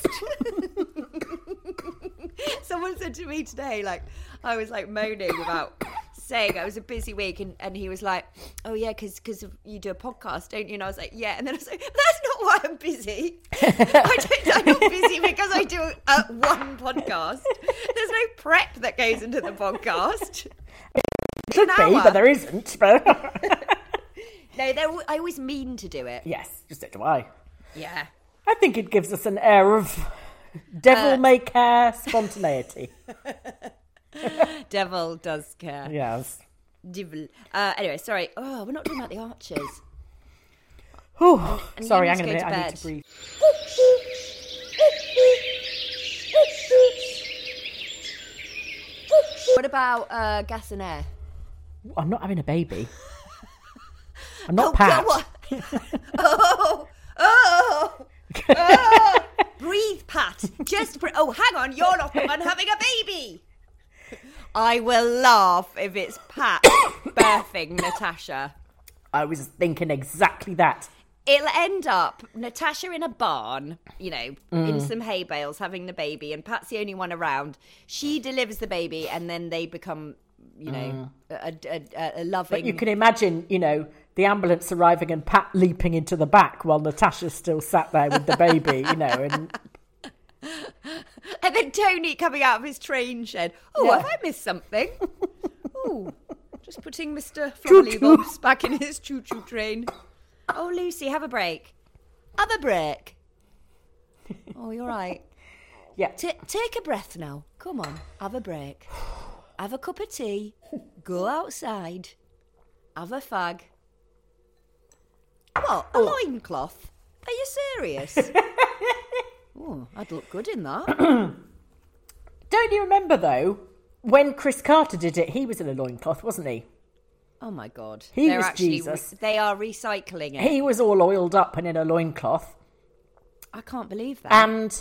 Someone said to me today, like, I was, like, moaning about saying it was a busy week, and he was like, oh, yeah, because you do a podcast, don't you? And I was like, yeah. And then I was like, that's not why I'm busy. I'm not busy because I do one podcast. There's no prep that goes into the podcast. It should be, but there isn't. But No, I always mean to do it. yes, just so do I. Yeah. I think it gives us an air of devil-may-care spontaneity. Devil does care. Yes. Devil. Anyway, sorry. Oh, we're not talking about the Archers. Whew. And Sorry, you hang on a must go minute. to I need bed. to breathe. What about gas and air? I'm not having a baby. I'm not Pat. Oh. Breathe, Pat. Just breathe. Oh, hang on. You're not the one having a baby. I will laugh if it's Pat birthing Natasha. I was thinking exactly that. It'll end up Natasha in a barn, in some hay bales having the baby, and Pat's the only one around. She delivers the baby, and then they become, a loving... But you can imagine, the ambulance arriving and Pat leaping into the back while Natasha's still sat there with the baby, and... And then Tony coming out of his train shed. Oh, Yeah. have I missed something? Oh, just putting Mr. Flobberly-Bobs back in his choo-choo train. Oh, Lucy, have a break. Have a break. Oh, you're right. Yeah. Take a breath now. Come on, have a break. Have a cup of tea. Go outside. Have a fag. What? A loincloth? Are you serious? Oh, I'd look good in that. Don't you remember, though, when Chris Carter did it, he was in a loincloth, wasn't he? Oh, my God. He was Jesus. They are recycling it. He was all oiled up and in a loincloth. I can't believe that.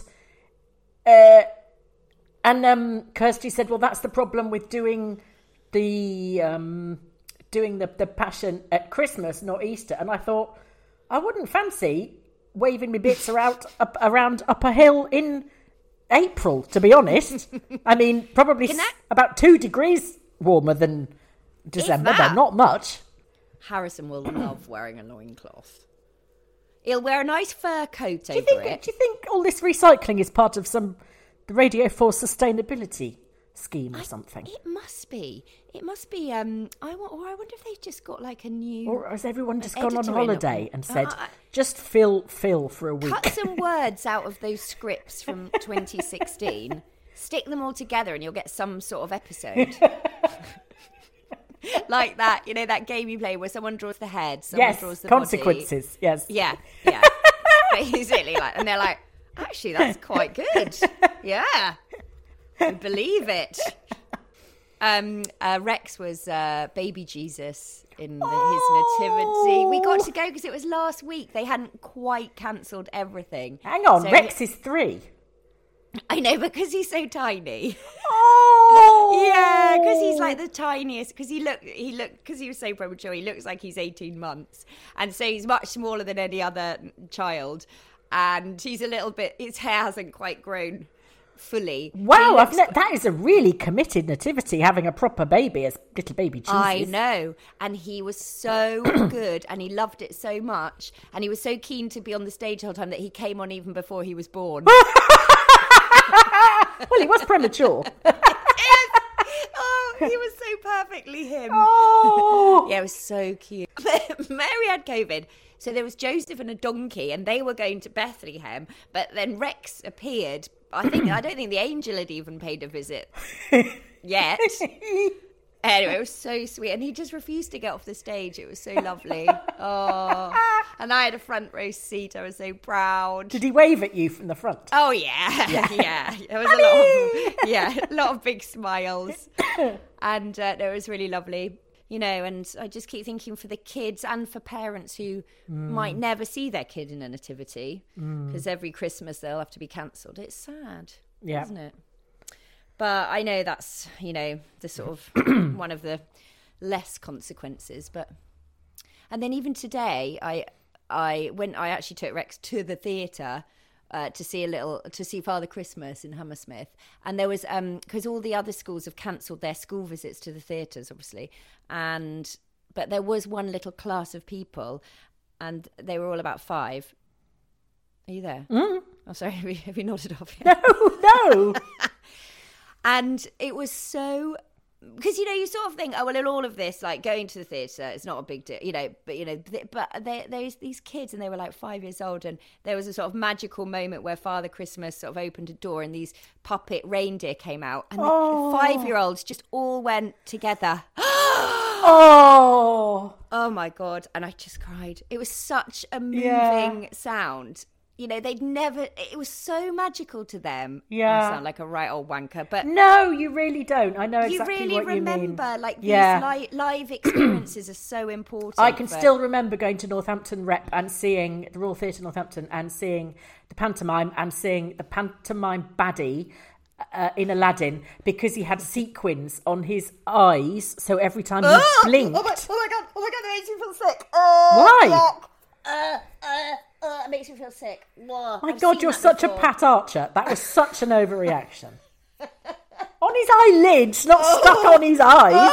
And Kirsty said, well, that's the problem with doing the Passion at Christmas, not Easter. And I thought, I wouldn't fancy waving my bits around up a hill in April, to be honest. I mean, probably about 2 degrees warmer than December, but not much. Harrison will love wearing a loincloth. He'll wear a nice fur coat over it. Do you think all this recycling is part of the Radio 4 sustainability scheme or something? It must be. I wonder if they've just got like a new... Or has everyone just gone on editor in holiday and said, just fill for a week? Cut some words out of those scripts from 2016, stick them all together and you'll get some sort of episode. Like that, that game you play where someone draws the head, someone draws the consequences, body. Yes. Yeah. Basically, and they're like, actually, that's quite good. Yeah. I believe it. Rex was baby Jesus in his nativity. We got to go because it was last week. They hadn't quite cancelled everything. Hang on, so Rex is 3. I know, because he's so tiny. Oh, yeah, because he's like the tiniest. Because because he was so premature, he looks like he's 18 months, and so he's much smaller than any other child. And he's a little bit. His hair hasn't quite grown fully. Wow, that is a really committed nativity, having a proper baby as little baby Jesus. I know, and he was so good, and he loved it so much, and he was so keen to be on the stage the whole time that he came on even before he was born. Well, he was premature. Oh, he was so perfectly him. Oh, yeah, it was so cute. Mary had COVID, so there was Joseph and a donkey, and they were going to Bethlehem. But then Rex appeared. I don't think the angel had even paid a visit yet. Anyway, it was so sweet, and he just refused to get off the stage. It was so lovely. Oh, and I had a front row seat. I was so proud. Did he wave at you from the front? Oh yeah. There was a lot of big smiles, and it was really lovely. You know, and I just keep thinking for the kids and for parents who might never see their kid in a nativity because every Christmas they'll have to be cancelled. It's sad, isn't it? But I know that's, the sort of one of the less consequences. And then even today, I actually took Rex to the theatre to see Father Christmas in Hammersmith, and there was because all the other schools have cancelled their school visits to the theatres, obviously, but there was one little class of people, and they were all about 5. Are you there? Mm. Oh, sorry, have you nodded off yet? No. And it was so, because, you sort of think, oh, well, in all of this, like going to the theatre, it's not a big deal, but there's these kids, and they were like 5 years old, and there was a sort of magical moment where Father Christmas sort of opened a door and these puppet reindeer came out, and the 5-year-olds just all went together. Oh my God. And I just cried. It was such a moving sound. They'd never, it was so magical to them. Yeah. I sound like a right old wanker, but. No, you really don't. I know exactly what you mean. You really remember, these live experiences are so important. I can still remember going to Northampton Rep and seeing the Royal Theatre Northampton and seeing the pantomime and seeing the pantomime baddie in Aladdin, because he had sequins on his eyes, so every time he blinked. Oh my God, that makes me feel sick. Why? It makes me feel sick. My God, you're such a Pat Archer. That was such an overreaction. On his eyelids, not stuck on his eyes.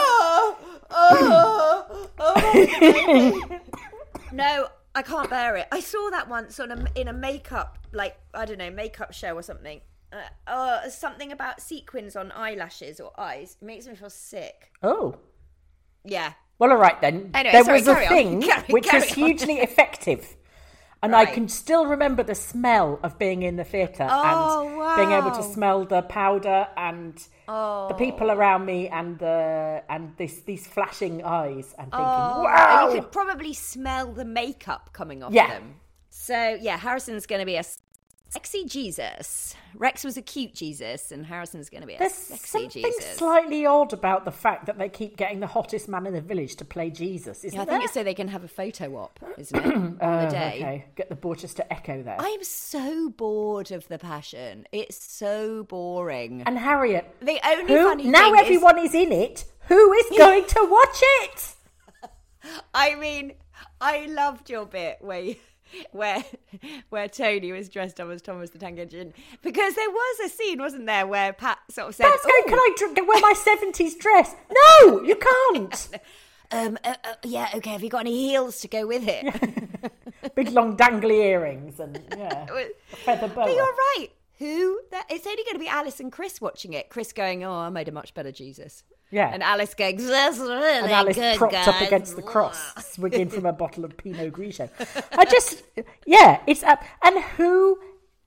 No, I can't bear it. I saw that once in a makeup, makeup show or something. Something about sequins on eyelashes or eyes. It makes me feel sick. Oh. Yeah. Well, all right then. Anyway, there was a thing which was hugely effective. And I can still remember the smell of being in the theatre and being able to smell the powder and the people around me and these flashing eyes and thinking, wow! And you could probably smell the makeup coming off them. So, Harrison's going to be a sexy Jesus. Rex was a cute Jesus, and Harrison's going to be a sexy Jesus. There's something slightly odd about the fact that they keep getting the hottest man in the village to play Jesus, isn't I think it's so they can have a photo op, isn't it, on the day. Okay, get the Borchester Echo there. I'm so bored of the Passion. It's so boring. And Harriet, the only funny now thing everyone is in it, who is going to watch it? I mean, I loved your bit where Tony was dressed up as Thomas the Tank Engine, because there was a scene, wasn't there, where Pat sort of said, can I wear my 70s dress? No, you can't. Okay, have you got any heels to go with it? Big long dangly earrings and a feather boa. But you're right. It's only going to be Alice and Chris watching it. Chris going, I made a much better Jesus. Yeah. And Alice going, that's really and Alice good, propped guys. up against the cross, swigging from a bottle of Pinot Grigio. It's up. And who,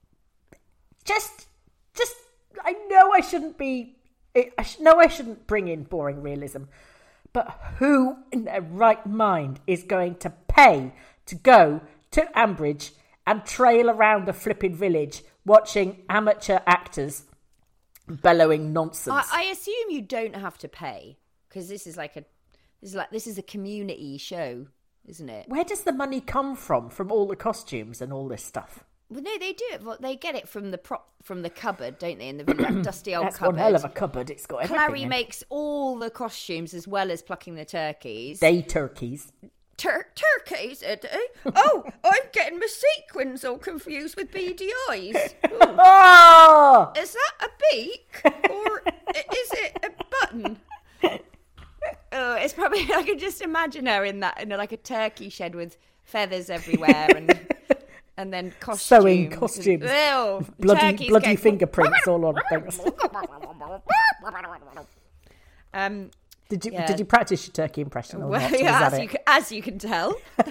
I know I shouldn't I shouldn't bring in boring realism, but who in their right mind is going to pay to go to Ambridge and trail around a flipping village watching amateur actors bellowing nonsense. I assume you don't have to pay because this is a community show, isn't it? Where does the money come from all the costumes and all this stuff? Well, no, they do it. Well, they get it from the cupboard, don't they? In that dusty old That's cupboard. one hell of a cupboard. It's got everything. Clary makes all the costumes as well as plucking the turkeys. They turkeys. Turkeys, are they? Oh, I'm getting my sequins all confused with beady eyes. Oh! Is that a beak or is it a button? Oh, it's probably. I can just imagine her in like a turkey shed with feathers everywhere and then costumes. Sewing costumes. Ew, bloody fingerprints all on things. Did you practice your turkey impression? Or Well, not? yeah, as you can tell.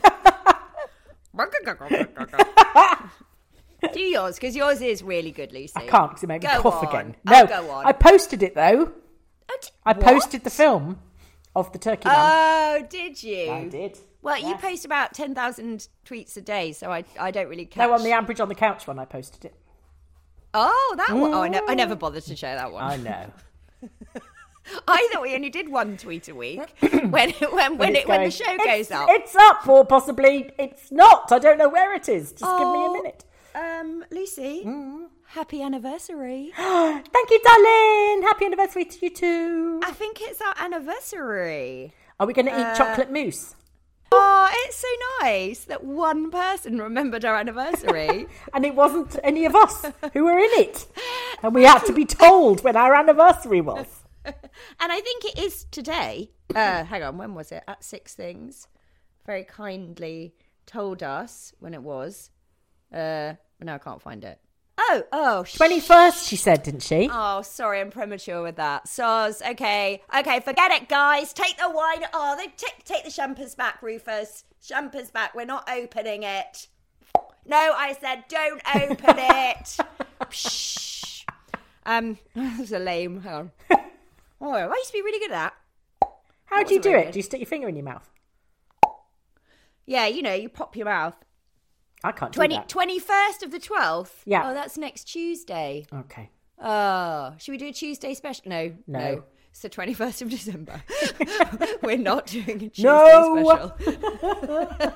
Do yours, because yours is really good, Lucy. I can't because it made me cough again. No, No, go on. I posted it though. I What? posted the film of the turkey man. Oh, did you? I did. Well, you Yes. post about 10,000 tweets a day, so I don't really catch. No, on the Ambridge on the Couch one, I posted it. Oh, that one. Oh, I never bothered to share that one. I know. I thought we only did one tweet a week when the show goes up. It's up, or possibly it's not. I don't know where it is. Just give me a minute. Lucy, happy anniversary. Thank you, darling. Happy anniversary to you too. I think it's our anniversary. Are we going to eat chocolate mousse? Oh, it's so nice that one person remembered our anniversary. And it wasn't any of us who were in it. And we had to be told when our anniversary was. And I think it is today. Hang on, when was it? At Six Things. Very kindly told us when it was. But now I can't find it. Oh. 21st, she said, didn't she? Oh, sorry, I'm premature with that. Soz, okay, forget it, guys. Take the wine. Oh, take the champers back, Rufus. Champers back. We're not opening it. No, I said don't open it. Psh. That was a lame. Hang on. Oh, I used to be really good at that. How do you do it? Do you stick your finger in your mouth? Yeah, you pop your mouth. I can't do that. 21st of the 12th? Yeah. Oh, that's next Tuesday. Okay. Oh, should we do a Tuesday special? No. It's the 21st of December. We're not doing a Tuesday special.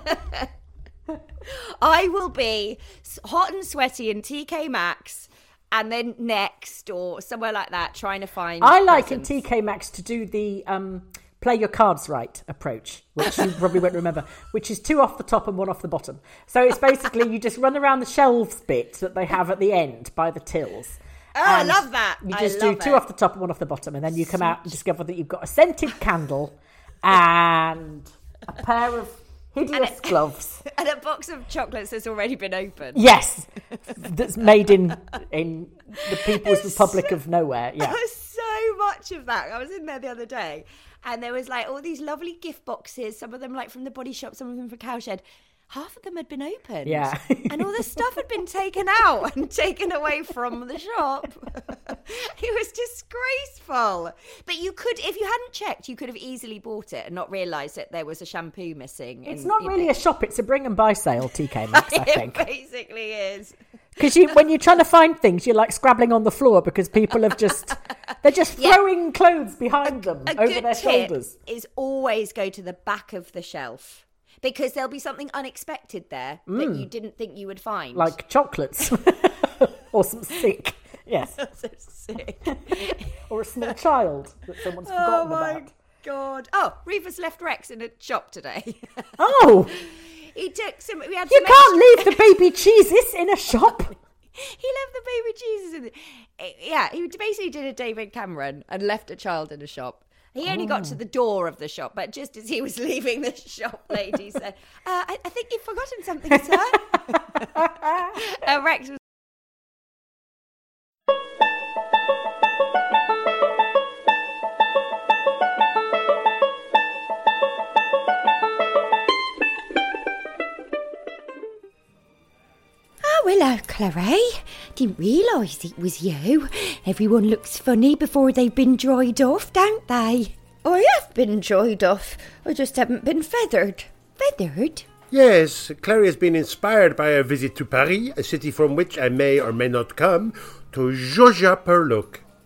I will be hot and sweaty in TK Maxx and then Next or somewhere like that trying to find I like presents. in TK Maxx to do the play your cards right approach, which you probably won't remember, which is 2 off the top and 1 off the bottom. So it's basically you just run around the shelves bit that they have at the end by the tills. Oh, I love that. You just do 2 off the top and 1 off the bottom, and then you come out and discover that you've got a scented candle and a pair of hideous gloves. And a box of chocolates that's already been opened. Yes, that's made in the People's Republic of Nowhere. Yeah. There was so much of that. I was in there the other day, and there was like all these lovely gift boxes. Some of them like from the Body Shop, some of them from Cowshed. Half of them had been opened. Yeah. And all the stuff had been taken out and taken away from the shop. It was disgraceful. But you could, if you hadn't checked, you could have easily bought it and not realised that there was a shampoo missing. It's not really a shop, it's a bring and buy sale, TK Maxx, I think. It basically is. Because when you're trying to find things, you're like scrabbling on the floor because people have they're just throwing clothes behind them over their shoulders. Is always go to the back of the shelf. Because there'll be something unexpected there that you didn't think you would find. Like chocolates. Or some sick. Yes. So sick. Or a small child that someone's forgotten about. Oh, my God. Oh, Rufus left Rex in a shop today. Oh! He took some... We had You some can't leave the baby cheeses in a shop. He left the baby cheeses in he basically did a David Cameron and left a child in a shop. He only got to the door of the shop, but just as he was leaving the shop, lady said, I think you've forgotten something, sir. Rex was... Oh, hello, Clary. Didn't realise it was you. Everyone looks funny before they've been dried off, don't they? I have been dried off. I just haven't been feathered. Feathered? Yes, Clary has been inspired by a visit to Paris, a city from which I may or may not come, to Jauja Purlock.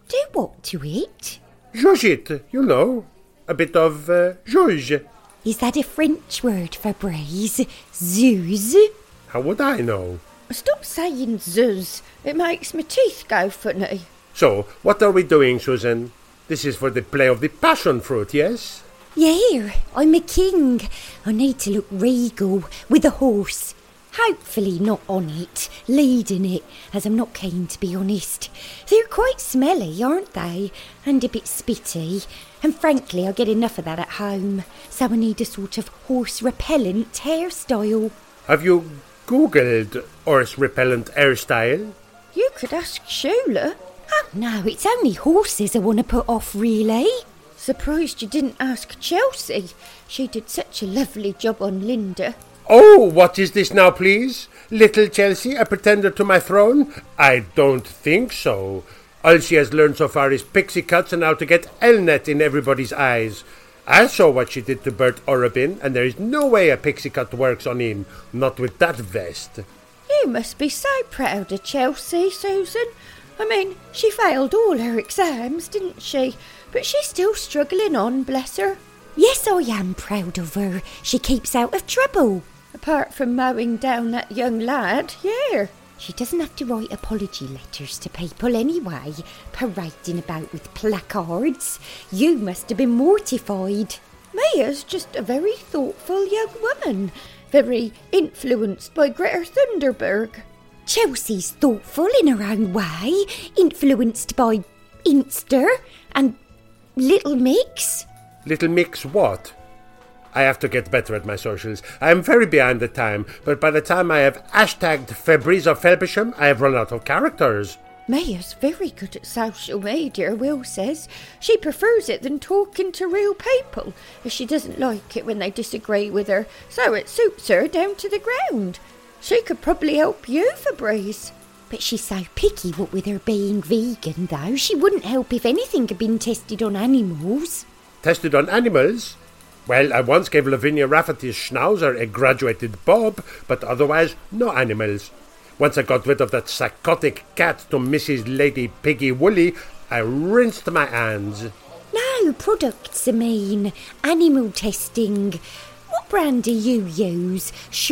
Do what to it? Zhuzh it, you know. A bit of zhuzh. Is that a French word for braise? Zooz? How would I know? Stop saying zuz. It makes my teeth go funny. So, what are we doing, Susan? This is for the play of the passion fruit, yes? Yeah, I'm a king. I need to look regal with a horse. Hopefully not on it, leading it, as I'm not keen to be honest. They're quite smelly, aren't they? And a bit spitty. And frankly, I get enough of that at home. So I need a sort of horse-repellent hairstyle. Have you Googled horse-repellent hairstyle? You could ask Shula. Oh no, it's only horses I want to put off, really. Surprised you didn't ask Chelsea. She did such a lovely job on Linda. Oh, what is this now, please? Little Chelsea, a pretender to my throne? I don't think so. All she has learned so far is pixie cuts and how to get Elnet in everybody's eyes. I saw what she did to Bert Orobin, and there is no way a pixie cut works on him, not with that vest. You must be so proud of Chelsea, Susan. I mean, she failed all her exams, didn't she? But she's still struggling on, bless her. Yes, I am proud of her. She keeps out of trouble. Apart from mowing down that young lad, yeah. She doesn't have to write apology letters to people anyway, parading about with placards. You must have been mortified. Mia's just a very thoughtful young woman, very influenced by Greta Thunberg. Chelsea's thoughtful in her own way, influenced by Insta and Little Mix. Little Mix what? I have to get better at my socials. I am very behind the time, but by the time I have hashtagged Febreze of Felbisham, I have run out of characters. Mia's very good at social media, Will says. She prefers it than talking to real people, as she doesn't like it when they disagree with her, so it suits her down to the ground. She could probably help you, Febreze. But she's so picky, what with her being vegan, though. She wouldn't help if anything had been tested on animals. Tested on animals? Well, I once gave Lavinia Rafferty's schnauzer a graduated bob, but otherwise no animals. Once I got rid of that psychotic cat to Mrs. Lady Piggy Woolly, I rinsed my hands. No, products, I mean. Animal testing. What brand do you use?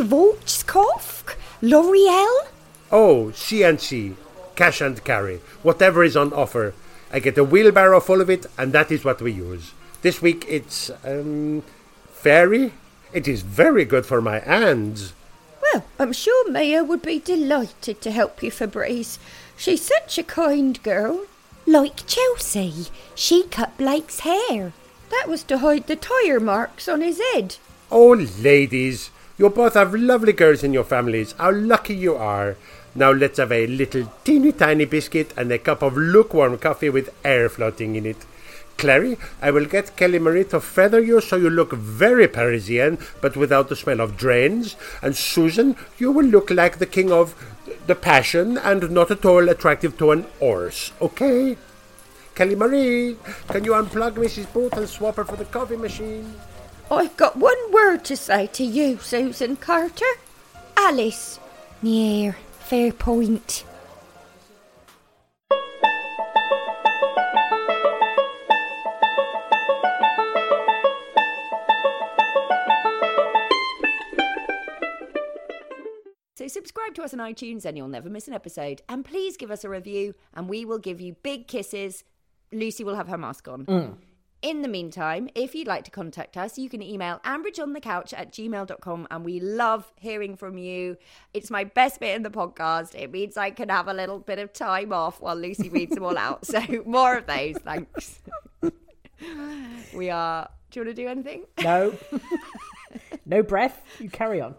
Schwarzkopf? L'Oreal? Oh, C&C. Cash and carry. Whatever is on offer. I get a wheelbarrow full of it, and that is what we use. This week it's, fairy. It is very good for my hands. Well, I'm sure Mia would be delighted to help you, Febreze. She's such a kind girl. Like Chelsea. She cut Blake's hair. That was to hide the tyre marks on his head. Oh, ladies, you both have lovely girls in your families. How lucky you are. Now let's have a little teeny tiny biscuit and a cup of lukewarm coffee with air floating in it. Clary, I will get Kelly Marie to feather you so you look very Parisian, but without the smell of drains. And Susan, you will look like the king of the passion and not at all attractive to an horse, okay? Kelly Marie, can you unplug Mrs. Booth and swap her for the coffee machine? I've got one word to say to you, Susan Carter. Alice. Yeah, fair point. So subscribe to us on iTunes and you'll never miss an episode. And please give us a review and we will give you big kisses. Lucy will have her mask on. In the meantime, if you'd like to contact us, you can email ambridgeonthecouch@gmail.com and we love hearing from you. It's my best bit in the podcast. It means I can have a little bit of time off while Lucy reads them all out. So more of those, thanks. We are... Do you want to do anything? No. No breath. You carry on.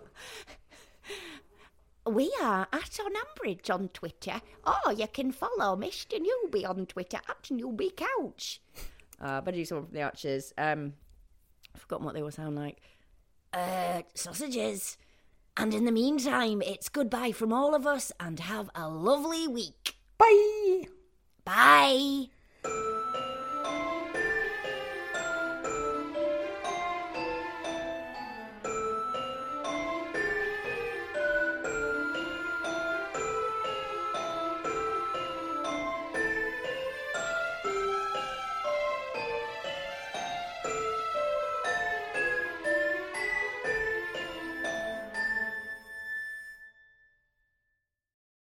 We are at On Ambridge on Twitter. Or you can follow Mr. Newbie on Twitter at NewbieCouch. Better do someone from the Archers. I've forgotten what they all sound like. Sausages. And in the meantime, it's goodbye from all of us and have a lovely week. Bye. Bye.